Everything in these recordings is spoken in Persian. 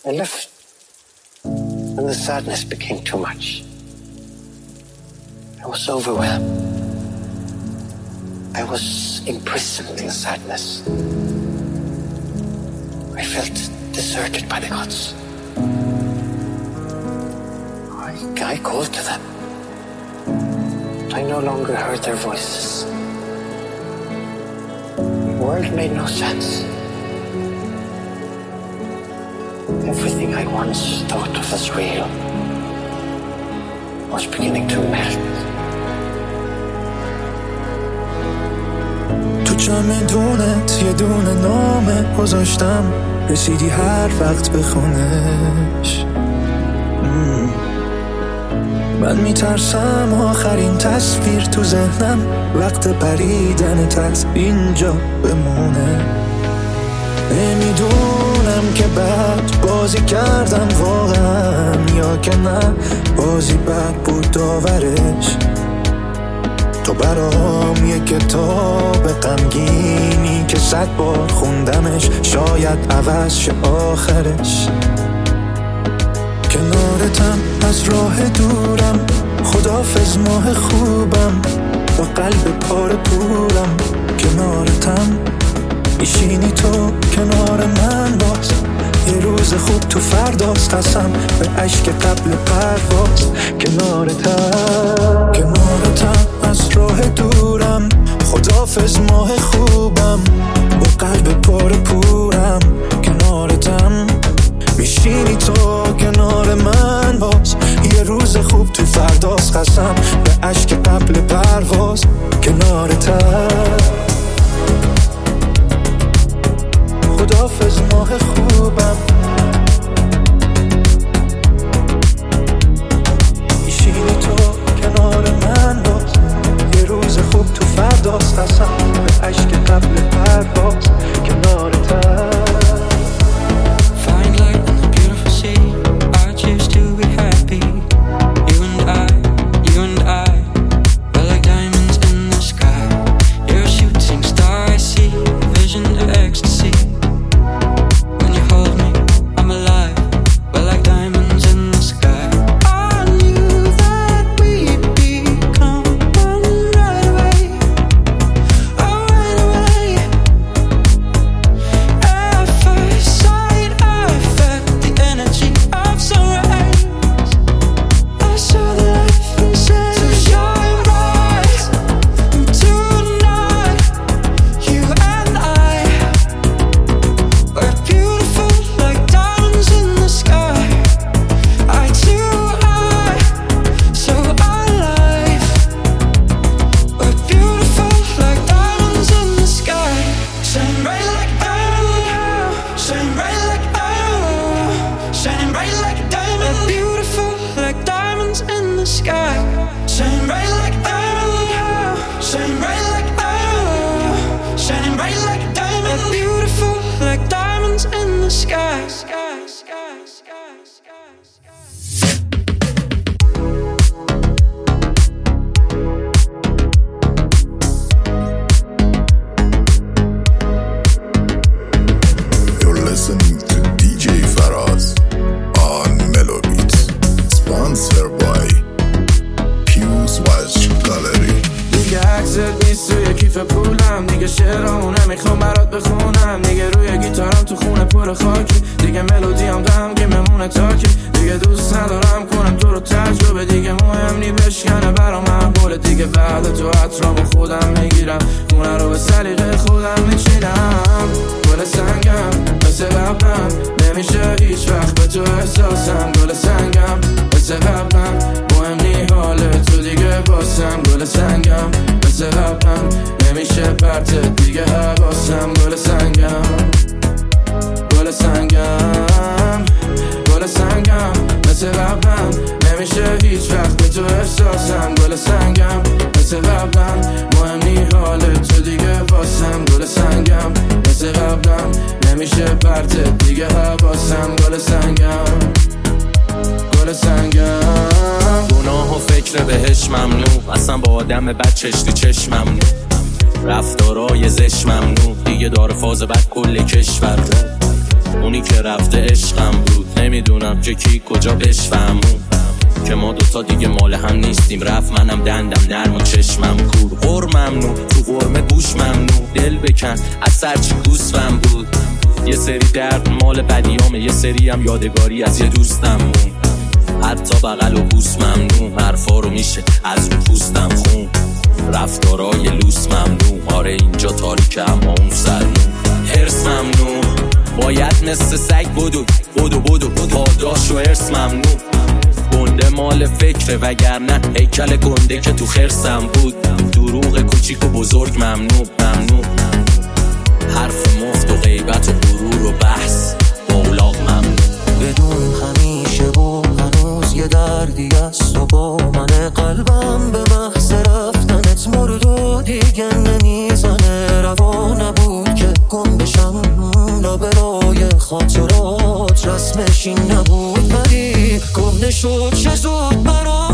I left when the sadness became too much. I was overwhelmed. I was imprisoned in sadness. I felt deserted by the gods. I called to them. I no longer heard their voices. The world made no sense. Everything I once thought of as real was beginning to melt. تو چمدونت یه دونه نامه گذاشتم، رسیدی هر وقت بخونش. من میترسم آخرین تصویر تو ذهنم وقت پریدنت از اینجا بمونه. نمیدونم که بد بازی کردم واقعا یا که نه بازی بد بود داورش. تو برام یه کتاب غمگینی که 100 بار خوندمش، شاید عوض شه آخرش. کنارتم از راه دورم، خداحافظ ماه خوبم، با قلب پاره پورم. کنارتم میشینی تو کنار من باز، یه روز خوب تو فرداست، قسم به عشق قبل پرواز. کنارتم از راه دورم، خداحافظ ماه خوبم، با قلب پاره پورم. کنارتم میشینی تو کنار من باز، یه روز خوب تو فرداست، قسم به عشق قبل پرواز. کنارتم خداحافظ ماه خوبم، میشینی تو کنار من باز، یه روز خوب تو فرداست، قسم به عشق قبل پرواز. کنارتم چشتی چشمم نو رفتارای زش ممنوع دیگه داره فاز بد کل کشور رو. اونی که رفته عشقم بود، نمیدونم که کی کجا بشفهمون که ما دوتا دیگه مال هم نیستیم. رفت منم دندم نرم و چشمم کور. غر ممنون تو قرمه گوش ممنون، دل بکن از سرچی گوسفم بود. یه سری درد مال بدیامه، یه سری هم یادگاری از یه دوستم مون. حتی بغل و بوس ممنون، حرفا رو میشه از رو پوستم خون. رفتارای لوس ممنون، آره اینجا تاریکه اما اون سرمون. هرس ممنون، باید مثل سگ بدو پاداش و هرس ممنون. گنده مال فکره وگرنه هیکل گنده که تو خرسم بود. دروغ کوچیک و بزرگ ممنون. حرف مفت و غیبت و غرور و بحث با اولاغ ممنون. بدون همیشه و هنوز یه دردی است و با من قلبم به محض رفتنت مرد و دیگه نمیزنه. روا نبود که گم بشم لابلای خاطرات، رسمش این نبود ولی گم نشد چه زود برام.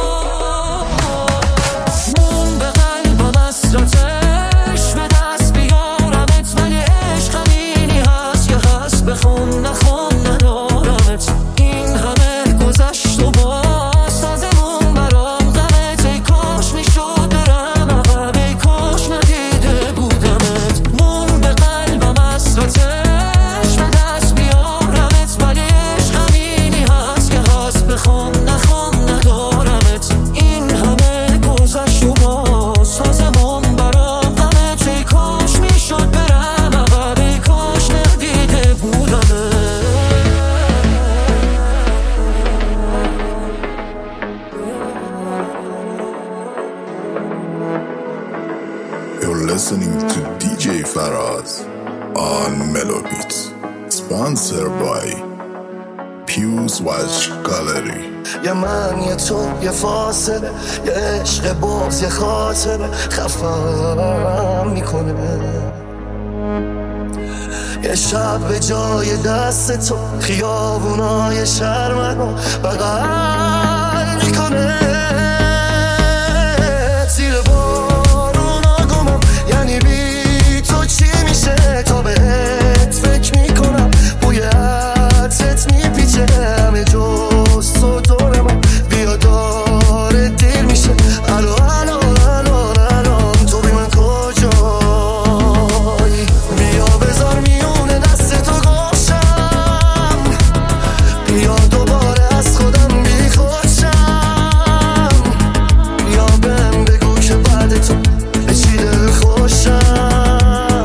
مون به قلبم اسرتش به دست بیارمت، ولی عشق همینی هست که هست بخون نخون ندارمت. این همه گذشت و باز تازمون برام غمت. ای کاش میشد برم عقب، ای کاش ندیده بودمت. مون به قلبم اسرتش به دست بیارمت، ولی عشق همینی هست که هست بخون نخون ندارمت. این همه گذشت و باز تازمون برام غمت. ای کاش میشد برم عقب، ای کاش ندیده بودمت. You're listening to DJ Faraz on Mellow Beats, sponsored by Pew's Watch Gallery. یه من یه تو یه فاصله، یه عشق باز یه خاطره خفم میکنه. یه شب به جای دست تو خیابونای شهر منو بغل میکنه. زیر بارونا گمم، یعنی بی تو چی میشه؟ تا بهت فکر میکنم، بوی عطرت میپیچه همه جز تو دور من. بیا داره دیر میشه، الان تو بی من کجایی؟ بیا بذار میونه دست تو گوشم، بیا دوباره از خودم بی خودشم. بیا بهم بگو که بعد تو به چی دل خوشم.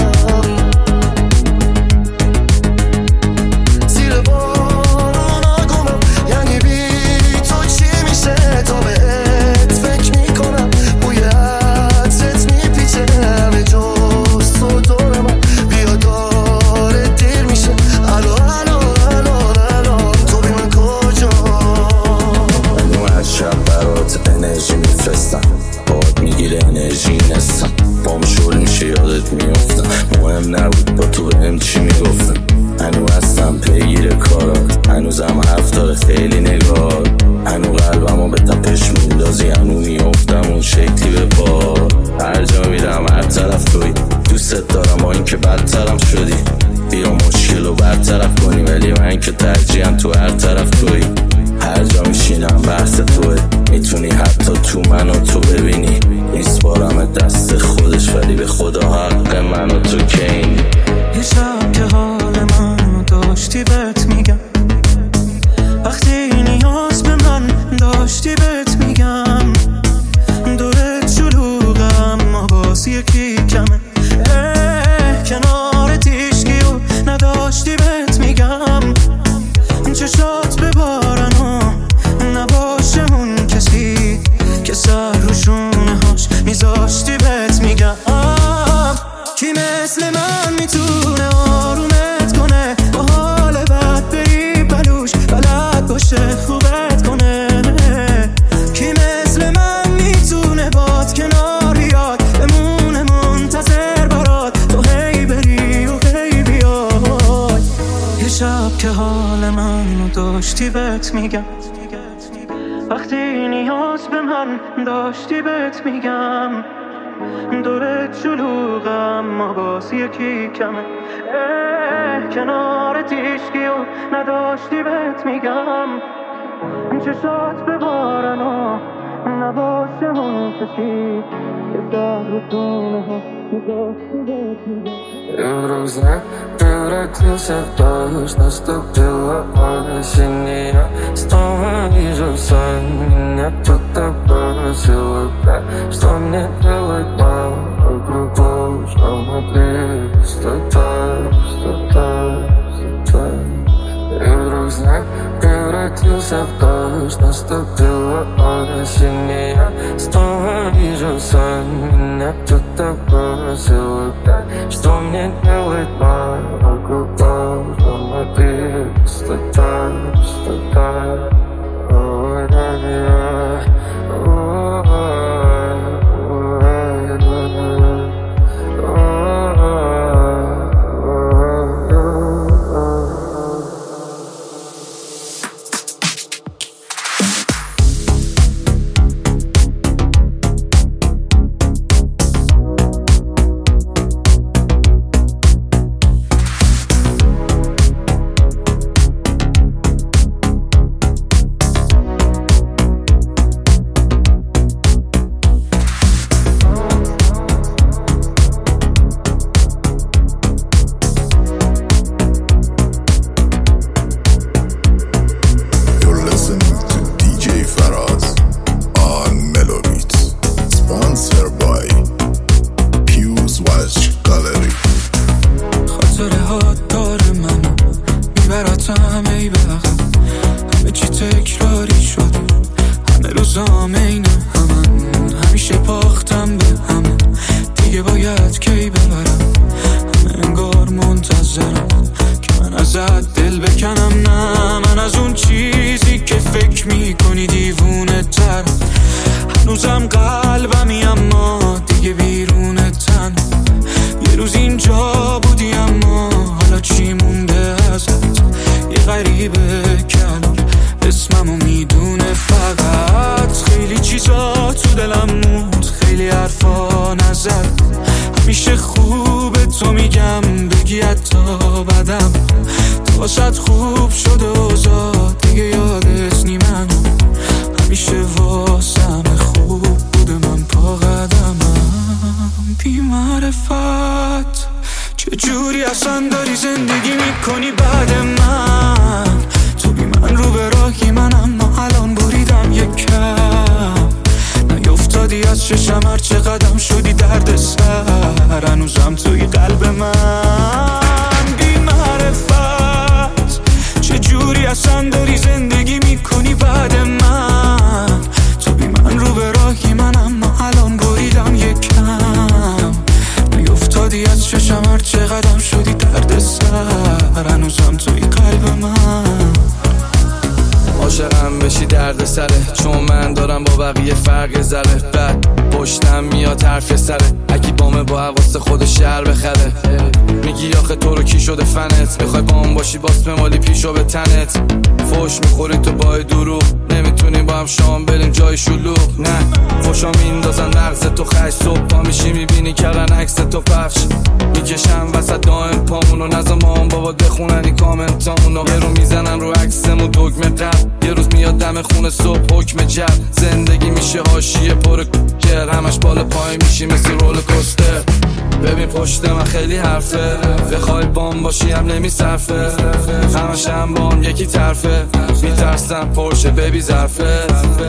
زیر بارونا گمم، یعنی بی تو چی میشه؟ تا بهت فکر میکنم، بوی عطرت میپیچه همه جز تو دور من. بیا داره دیر میشه، الان تو بی من کجا؟ منو از شب برات انرژی میفرستم، باد میگیره انرژی نستم. بام شل میشه یادت میافتم، مهم نبود با تو بهم چی میگفتم. هنو هستم پیگیر کارات، هنوزم حرف داره خیلی نگار. هنو قلبمو به تپش میندازی، هنو میافتم اون شکلی به بار. هر جا میرم هر طرف توی، دوست دارم با این که بدترم شدی. بیا مشکل رو برطرف کنی، ولی من که ترجیحم تو هر طرف توی. هر جا میشینم بحث توه، میتونی حتی تو منو تو ببینی. میسپارم دست خودش، ولی به خدا حق منو تو که این. یه شب که حال منو داشتی بهت میگم، وقتی نیاز به من داشتی بهت میگم. دورت شلوغم اما باز یکی کمه، کنارت هیچکی و نداشتی بهت میگم. چشات ببارن و نباشه اون کسی که سر رو شونه هاش میذاشتی بهت میگم. کی مثل من میتونه آرومت کنه، با حال بد بری بلوش بلد باشه خوبت کنه. کی مثل من میتونه باد کنار بیاد، بمونه منتظر برات تو هی بری و هی بیای. یه شب که حال منو داشتی بهت میگم، وقتی نیاز به من داشتی بهت میگم. دورت شلوغم اما باز یکی کمه، کنارت خودت عشقی و نداشتی بهت میگم این چشات ببارن و نباشه اون کسی که سر رو دونه ها نداشتی بهت میگم امروز نه قرارت صداش دست و دل آنشینی Sto mi rosam, ne puta pasila Sto mi delik mal, ogruboš Amate, stataj Evdrug znak, prevratil se v dождь Наступила осенняя Sto mi rosam, ne puta pasila Что мне делать mal, ogruboš Amate, stataj فوش میخوری تو با دروغ نمیتونیم با هم شام بریم جای شلوغ نه فوشا میندازن مغز تو خش صبح پا میشی میبینی کردن عکس تو پخش میکشم وسط دائم پامونو نظر مام بابا بخونن این کامنتامونو برو میزنن رو عکسمون دگمه قبل یه روز میاد دم خونه صبح حکم جب زندگی میشه حاشیه پر کر همش بالا پای میشی مثل رول کوستر ببین پشت من خیلی حرفه بخوای بام باشی هم نمیصرفه همش هم بام یکی طرفه میترسم پرشه ببی ظرفه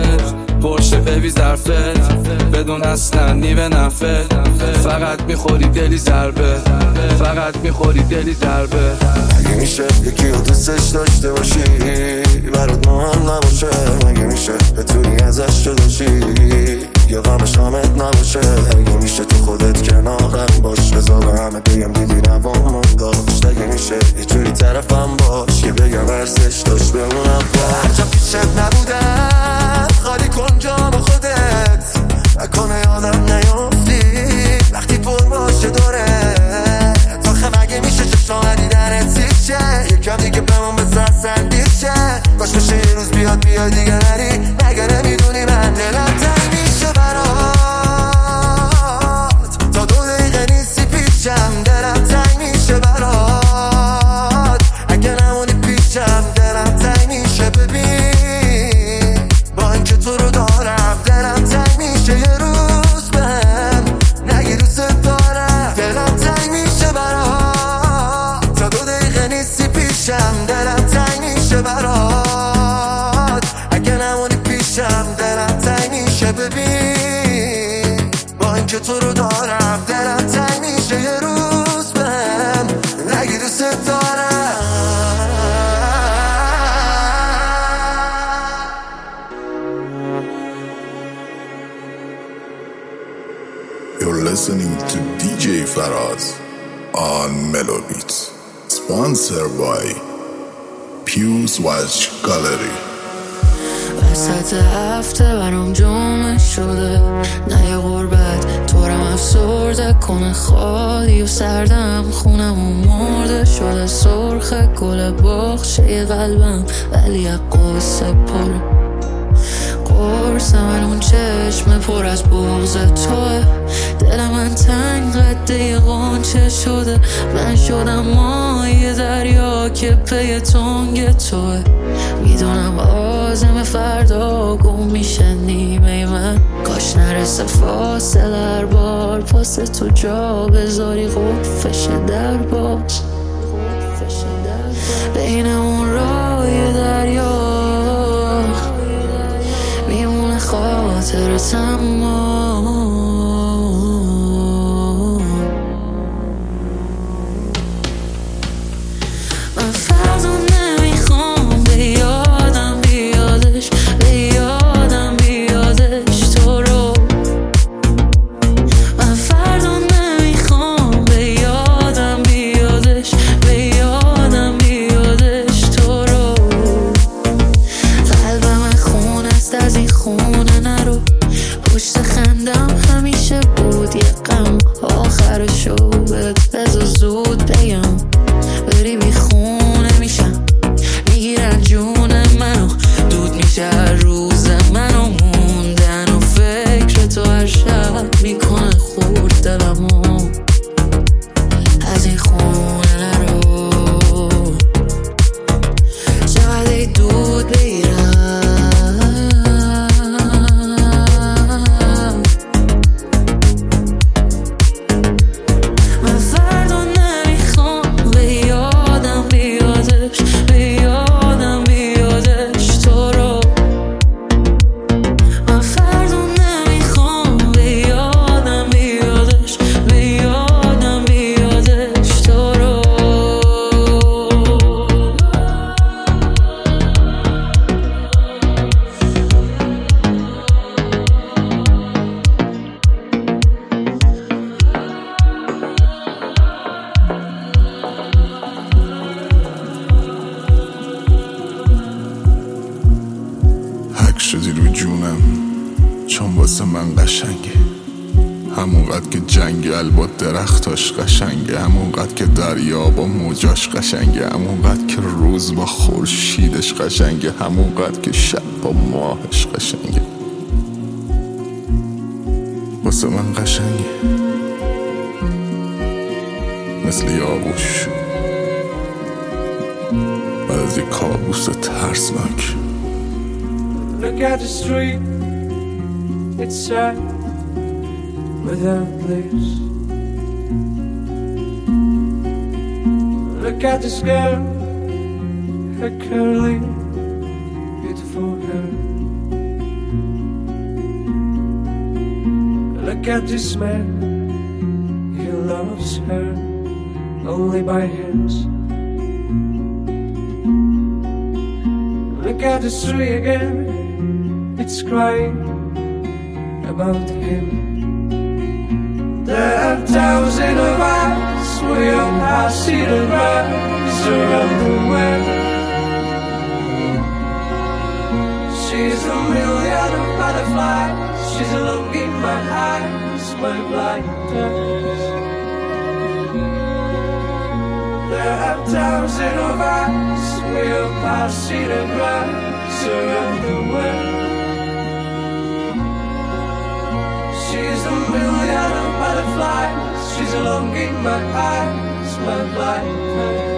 پرشه ببی ظرفه بدون اصلا نیوه نفه فقط میخوری دلی ضربه فقط میخوری دلی ضربه مگه میشه یکی رو دوستش داشته باشی برات مهم نباشه مگه میشه بتونی ازش جداشی یا غمش غمت نباشه مگه میشه تو خودت کنارم باش بذار به همه بگم دیدی نوامون داشت اگه میشه یه جوری طرفم باش که بگم ارزش داشت بمونم با هرجا پیشت نبودم خالی کن جا با خودت نکنه یادم نیافتی وقتی پر باشه دوره تاخه مگه میشه چشم دیدنت سیچه یکم دیگه بمون به سر سندیشه باش بشه یه روز بیاد دیگه نری مگه نمیدونی من دلم تنگ میشه برات تا 2 دقیقه نیستی پیشم دلم تنگ میشه برات اگه Faraz on Mellow Beats. Sponsored by Pews Watch Gallery. وسط هفته برام جمعه شده، نه یه غربت طورم افسرده کنه، خالی و سردم خونم و مرده شده، سرخ گل باغچه قلبم ولی یه قصه پره، قرص من اون چشم پر از بغض توه، دل من تنگ قده قانچه شده، من شدم مایه دریا که پی تنگ توه، میدونم آزم فردا گم میشه نیمه من، کاش نرسه فاصله بار پاس تو جا بذاری قفش در باز، بین اون رای دریا میمونه خاطر تمام. من فردا نمیخوام به یادم بیادش، به یادم بیادش تو رو، من فردا نمیخوام به یادم بیادش، به یادم بیادش تو رو، قلب من خونه است از این خونه نرو، پشت خندم همیشه بود یه غم، آخرشو بهت بذار زود بگم، بری بی خونه میشم میگیرن جون منو، دود میشه روز منو، موندن و فکر تو هر شب میکنه خورد دلمو، از این خونه نرو، چقدر ای دود بگیرم، من فردا نمیخوام به یادم بیادش، به یادم بیادش تو رو، من فردا نمیخوام به یادم بیادش، به یادم بیادش تو رو. حک شدی رو جونم چون واسه من قشنگه، همونقدر که جنگل با درختاش قشنگه، همونقدر که دریا با موجاش قشنگه، همونقدر که روز با خورشیدش قشنگه، همونقدر که شب با ماهش قشنگه، واسه من قشنگه مثل یاقوش بعد از یک کابوس ترسناک. Look at the street, it's sad without place. Look at this girl, her curly, beautiful hair. Look at this man, he loves her only by hands. Look at the tree again, it's crying about him. There are thousands of eyes, we all have seen the rise around the world. She's a million of butterflies, she's alone in my eyes, my blindness. There are thousands of eyes, we all have seen the rise around the world. She's a million of butterflies, she's alone in my eyes, my blindness.